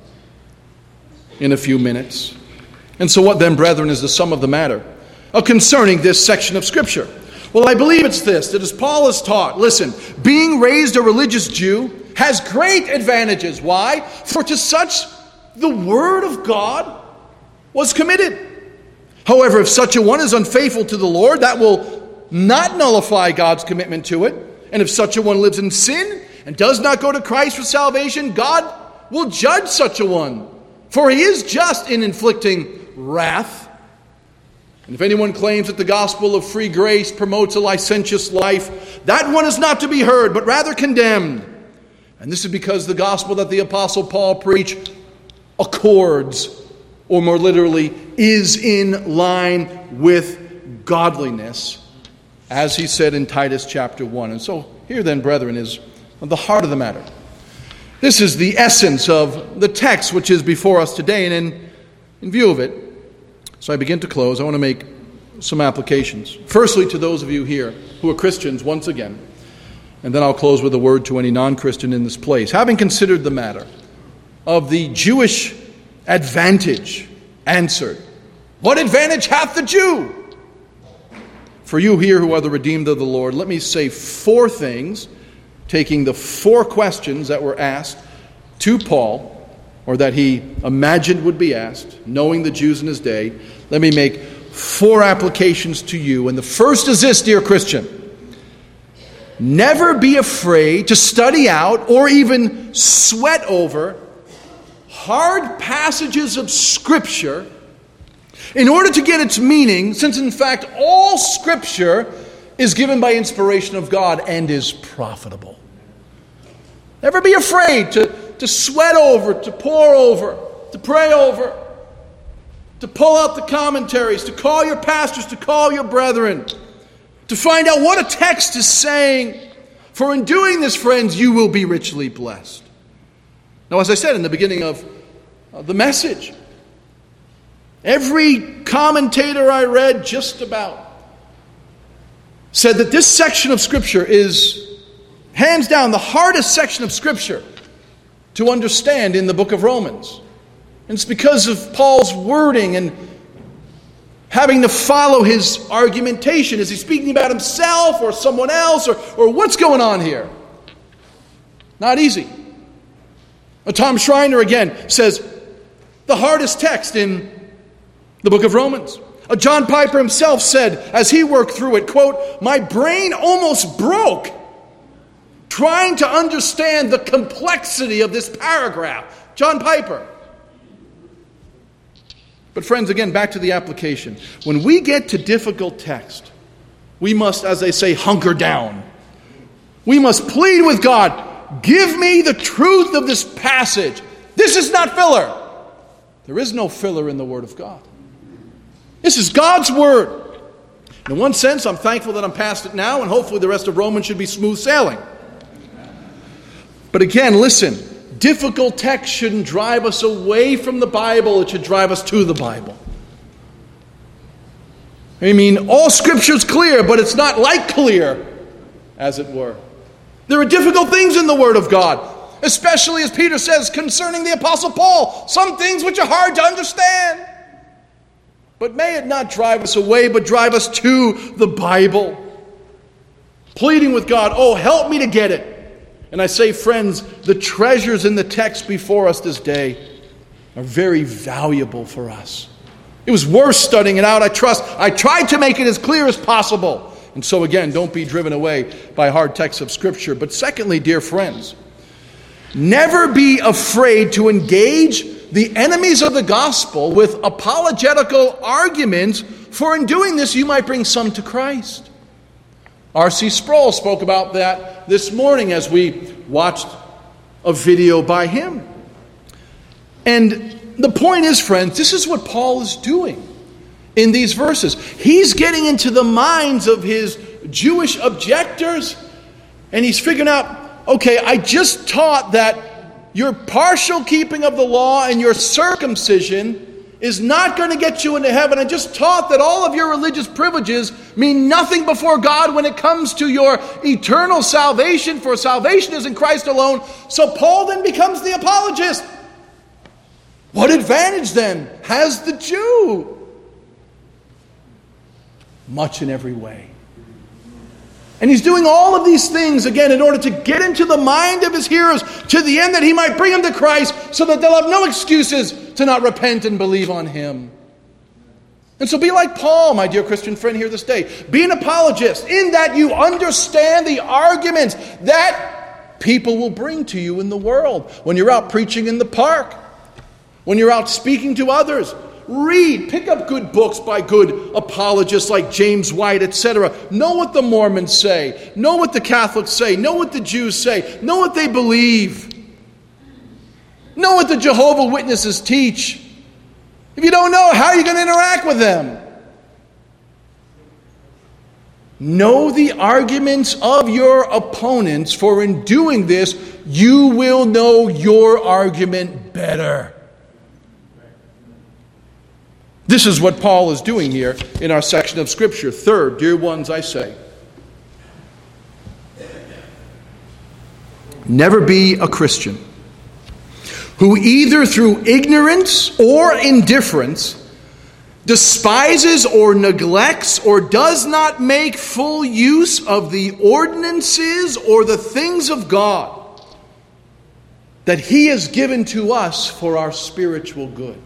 in a few minutes. And so what then, brethren, is the sum of the matter uh, concerning this section of Scripture? Well, I believe it's this, that as Paul has taught, listen, being raised a religious Jew has great advantages. Why? For to such the word of God was committed. However, if such a one is unfaithful to the Lord, that will not nullify God's commitment to it. And if such a one lives in sin and does not go to Christ for salvation, God will judge such a one. For he is just in inflicting wrath. And if anyone claims that the gospel of free grace promotes a licentious life, that one is not to be heard, but rather condemned. And this is because the gospel that the Apostle Paul preached accords, or more literally, is in line with godliness, as he said in Titus chapter one. And so here then, brethren, is the heart of the matter. This is the essence of the text which is before us today, and in, in view of it, so I begin to close, I want to make some applications. Firstly, to those of you here who are Christians, once again, and then I'll close with a word to any non-Christian in this place. Having considered the matter of the Jewish advantage, answered, what advantage hath the Jew? For you here who are the redeemed of the Lord, let me say four things, taking the four questions that were asked to Paul, or that he imagined would be asked, knowing the Jews in his day. Let me make four applications to you. And the first is this, dear Christian. Never be afraid to study out or even sweat over hard passages of Scripture in order to get its meaning, since in fact all Scripture is given by inspiration of God and is profitable. Never be afraid to, to sweat over, to pore over, to pray over, to pull out the commentaries, to call your pastors, to call your brethren, to find out what a text is saying. For in doing this, friends, you will be richly blessed. Now, as I said in the beginning of uh, the message, every commentator I read just about said that this section of Scripture is hands down the hardest section of Scripture to understand in the book of Romans. And it's because of Paul's wording and having to follow his argumentation. Is he speaking about himself or someone else, or, or what's going on here? Not easy. Tom Schreiner again says the hardest text in the book of Romans. Uh, John Piper himself said as he worked through it, quote, my brain almost broke trying to understand the complexity of this paragraph. John Piper. But friends, again, back to the application. When we get to difficult text, we must, as they say, hunker down. We must plead with God, give me the truth of this passage. This is not filler. There is no filler in the Word of God. This is God's Word. In one sense, I'm thankful that I'm past it now, and hopefully the rest of Romans should be smooth sailing. But again, listen. Difficult text shouldn't drive us away from the Bible. It should drive us to the Bible. I mean, all Scripture is clear, but it's not like clear, as it were. There are difficult things in the Word of God, especially, as Peter says, concerning the Apostle Paul. Some things which are hard to understand. But may it not drive us away, but drive us to the Bible. Pleading with God, oh, help me to get it. And I say, friends, the treasures in the text before us this day are very valuable for us. It was worth studying it out, I trust. I tried to make it as clear as possible. And so again, don't be driven away by hard texts of Scripture. But secondly, dear friends, never be afraid to engage the enemies of the gospel with apologetical arguments, for in doing this you might bring some to Christ. R C Sproul spoke about that this morning as we watched a video by him. And the point is, friends, this is what Paul is doing in these verses. He's getting into the minds of his Jewish objectors, and he's figuring out, okay, I just taught that your partial keeping of the law and your circumcision is not going to get you into heaven. I just taught that all of your religious privileges mean nothing before God when it comes to your eternal salvation, for salvation is in Christ alone. So Paul then becomes the apologist. What advantage then has the Jew? Much in every way. And he's doing all of these things, again, in order to get into the mind of his hearers to the end that he might bring them to Christ so that they'll have no excuses to not repent and believe on him. And so be like Paul, my dear Christian friend here this day. Be an apologist in that you understand the arguments that people will bring to you in the world. When you're out preaching in the park, when you're out speaking to others, read, pick up good books by good apologists like James White, et cetera. Know what the Mormons say. Know what the Catholics say. Know what the Jews say. Know what they believe. Know what the Jehovah's Witnesses teach. If you don't know, how are you going to interact with them? Know the arguments of your opponents, for in doing this, you will know your argument better. This is what Paul is doing here in our section of Scripture. Third, dear ones, I say, never be a Christian who either through ignorance or indifference despises or neglects or does not make full use of the ordinances or the things of God that He has given to us for our spiritual good.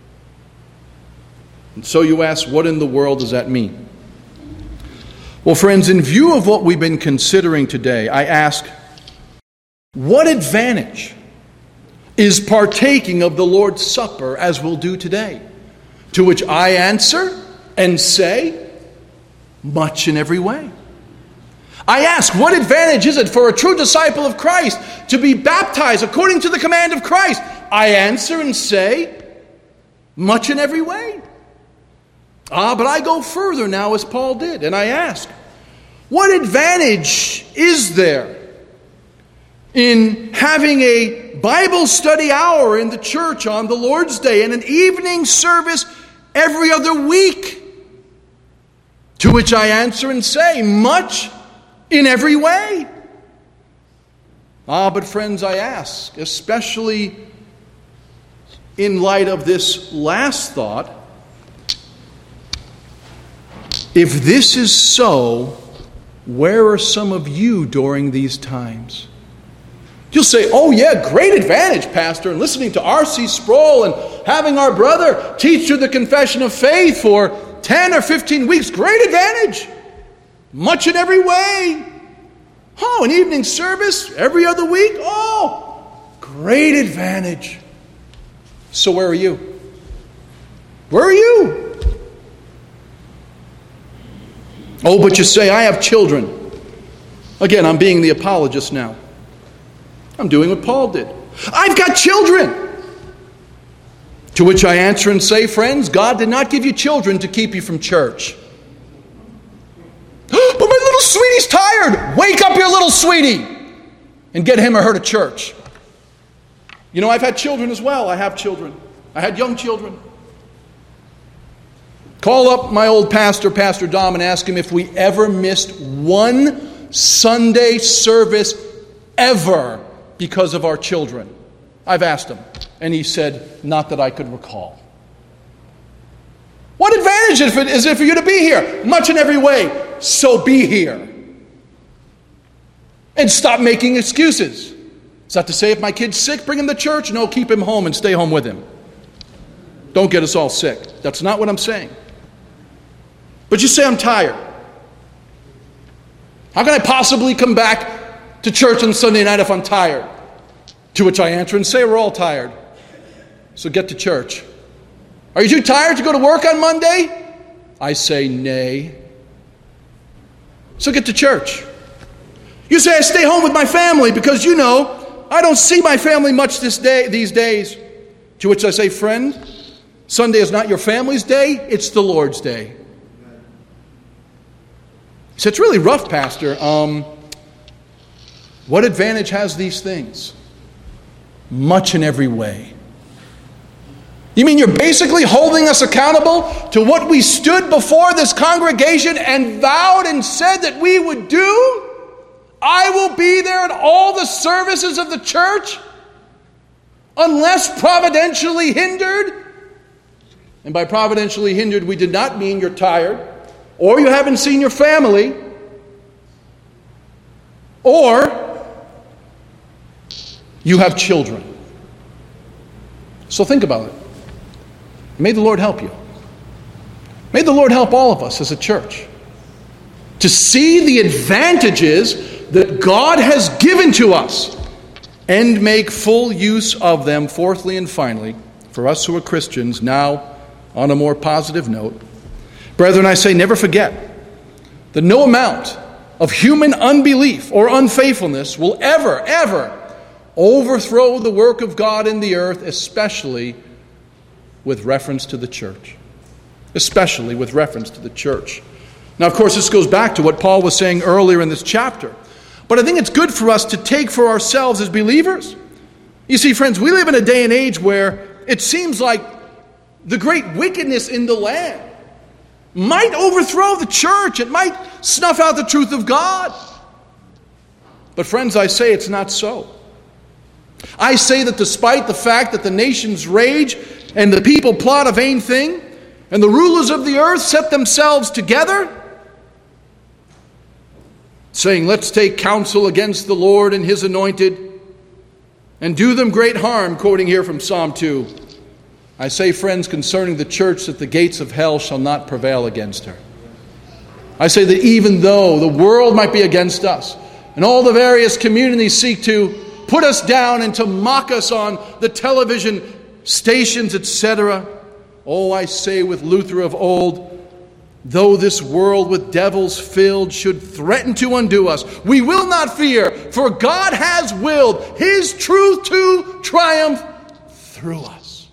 And so you ask, what in the world does that mean? Well, friends, in view of what we've been considering today, I ask, what advantage is partaking of the Lord's Supper as we'll do today? To which I answer and say, much in every way. I ask, what advantage is it for a true disciple of Christ to be baptized according to the command of Christ? I answer and say, much in every way. Ah, but I go further now as Paul did, and I ask, what advantage is there in having a Bible study hour in the church on the Lord's Day and an evening service every other week? To which I answer and say, much in every way. Ah, but friends, I ask, especially in light of this last thought, if this is so, where are some of you during these times? You'll say, oh yeah, great advantage, Pastor, in listening to R C Sproul and having our brother teach you the confession of faith for ten or fifteen weeks. Great advantage. Much in every way. Oh, an evening service every other week. Oh, great advantage. So where are you? Where are you? Oh, but you say, I have children. Again, I'm being the apologist now. I'm doing what Paul did. I've got children. To which I answer and say, friends, God did not give you children to keep you from church. But my little sweetie's tired. Wake up your little sweetie and get him or her to church. You know, I've had children as well. I have children. I had young children. Call up my old pastor, Pastor Dom, and ask him if we ever missed one Sunday service ever because of our children. I've asked him, and he said, not that I could recall. What advantage is it for you to be here? Much in every way. So be here. And stop making excuses. Is that to say if my kid's sick, bring him to church? No, keep him home and stay home with him. Don't get us all sick. That's not what I'm saying. But you say, I'm tired. How can I possibly come back to church on Sunday night if I'm tired? To which I answer and say, we're all tired. So get to church. Are you too tired to go to work on Monday? I say, nay. So get to church. You say, I stay home with my family because, you know, I don't see my family much this day, these days. To which I say, friend, Sunday is not your family's day, it's the Lord's day. He said, it's really rough, Pastor. Um, what advantage has these things? Much in every way. You mean you're basically holding us accountable to what we stood before this congregation and vowed and said that we would do? I will be there at all the services of the church unless providentially hindered. And by providentially hindered, we did not mean you're tired, or you haven't seen your family, or you have children. So think about it. May the Lord help you. May the Lord help all of us as a church to see the advantages that God has given to us and make full use of them. Fourthly and finally, for us who are Christians, now on a more positive note, brethren, I say never forget that no amount of human unbelief or unfaithfulness will ever, ever overthrow the work of God in the earth, especially with reference to the church. Especially with reference to the church. Now, of course, this goes back to what Paul was saying earlier in this chapter. But I think it's good for us to take for ourselves as believers. You see, friends, we live in a day and age where it seems like the great wickedness in the land might overthrow the church. It might snuff out the truth of God. But friends, I say it's not so. I say that despite the fact that the nations rage and the people plot a vain thing, and the rulers of the earth set themselves together, saying, let's take counsel against the Lord and his anointed, and do them great harm, quoting here from Psalm two. I say, friends, concerning the church, that the gates of hell shall not prevail against her. I say that even though the world might be against us, and all the various communities seek to put us down and to mock us on the television stations, et cetera. Oh, I say with Luther of old, though this world with devils filled should threaten to undo us, we will not fear, for God has willed his truth to triumph through us.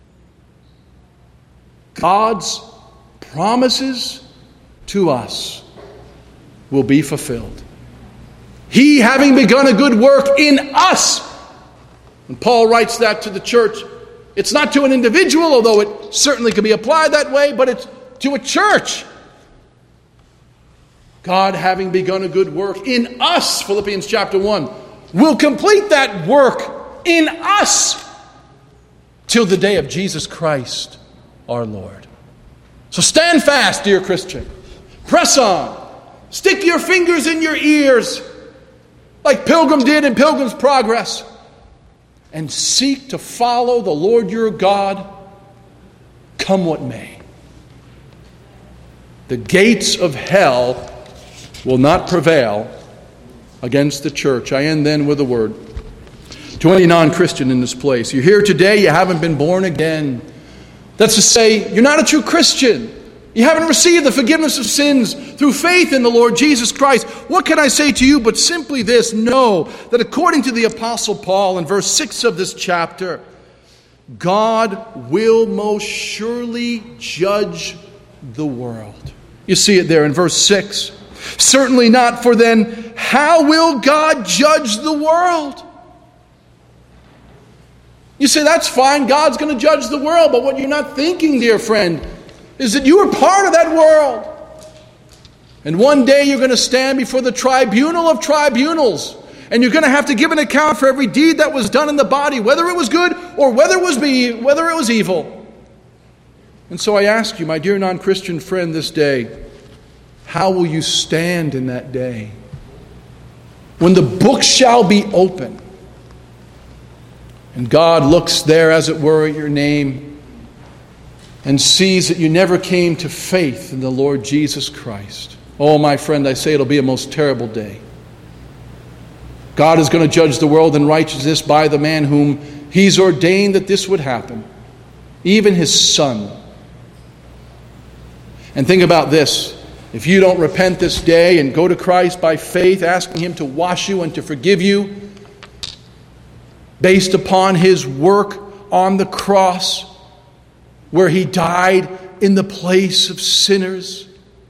God's promises to us will be fulfilled. He, having begun a good work in us, and Paul writes that to the church, it's not to an individual, although it certainly can be applied that way, but it's to a church. God, having begun a good work in us, Philippians chapter one, will complete that work in us till the day of Jesus Christ our Lord. So stand fast, dear Christian. Press on. Stick your fingers in your ears like Pilgrim did in Pilgrim's Progress, and seek to follow the Lord your God, come what may. The gates of hell will not prevail against the church. I end then with a word to any non-Christian in this place. You're here today, you haven't been born again. That's to say, you're not a true Christian. You haven't received the forgiveness of sins through faith in the Lord Jesus Christ. What can I say to you but simply this? Know that according to the Apostle Paul in verse six of this chapter, God will most surely judge the world. You see it there in verse six. Certainly not, for then how will God judge the world? You say, that's fine, God's going to judge the world, but what you're not thinking, dear friend, is that you are part of that world. And one day you're going to stand before the tribunal of tribunals, and you're going to have to give an account for every deed that was done in the body, whether it was good or whether it was be, whether it was evil. And so I ask you, my dear non-Christian friend, this day, how will you stand in that day? When the book shall be open, and God looks there, as it were, at your name, and sees that you never came to faith in the Lord Jesus Christ. Oh, my friend, I say it'll be a most terrible day. God is going to judge the world in righteousness by the man whom he's ordained that this would happen, even his Son. And think about this. If you don't repent this day and go to Christ by faith, asking him to wash you and to forgive you, based upon his work on the cross, where he died in the place of sinners.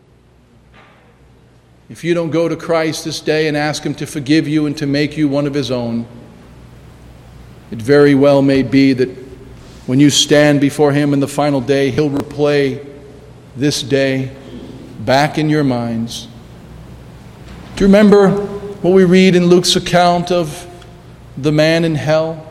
If you don't go to Christ this day and ask him to forgive you and to make you one of his own, it very well may be that When you stand before Him in the final day, He'll replay this day back in your minds. Do you remember what we read in Luke's account of the man in hell?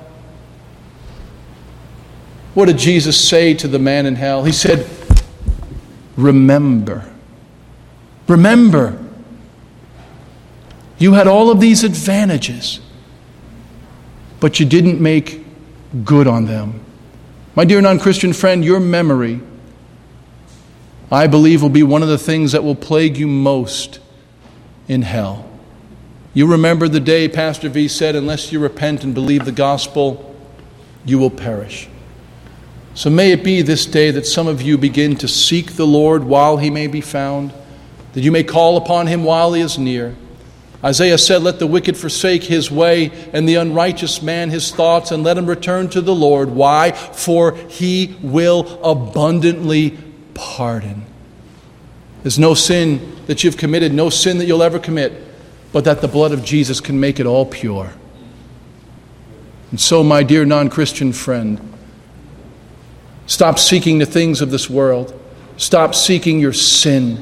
What did Jesus say to the man in hell? He said, remember. Remember. You had all of these advantages, but you didn't make good on them. My dear non-Christian friend, your memory, I believe, will be one of the things that will plague you most in hell. You remember the day Pastor V said, unless you repent and believe the gospel, you will perish. So may it be this day that some of you begin to seek the Lord while He may be found, that you may call upon Him while He is near. Isaiah said, let the wicked forsake his way, and the unrighteous man his thoughts, and let him return to the Lord. Why? For He will abundantly pardon. There's no sin that you've committed, no sin that you'll ever commit, but that the blood of Jesus can make it all pure. And so, my dear non-Christian friend, stop seeking the things of this world. Stop seeking your sin.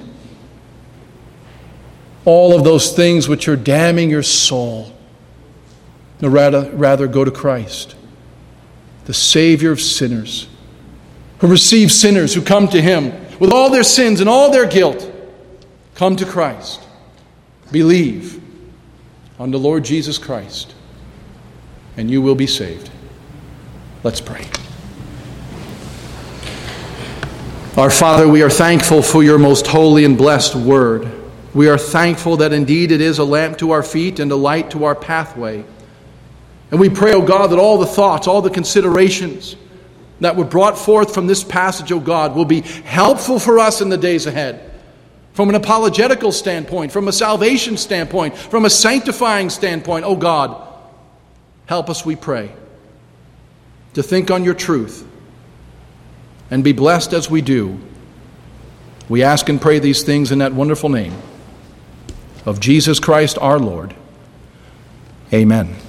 All of those things which are damning your soul. No, rather, rather go to Christ, the Savior of sinners, who receives sinners who come to Him with all their sins and all their guilt. Come to Christ. Believe on the Lord Jesus Christ, and you will be saved. Let's pray. Our Father, we are thankful for your most holy and blessed word. We are thankful that indeed it is a lamp to our feet and a light to our pathway. And we pray, O God, that all the thoughts, all the considerations that were brought forth from this passage, O God, will be helpful for us in the days ahead. From an apologetical standpoint, from a salvation standpoint, from a sanctifying standpoint, O God, help us, we pray, to think on your truth and be blessed as we do. We ask and pray these things in that wonderful name of Jesus Christ our Lord. Amen.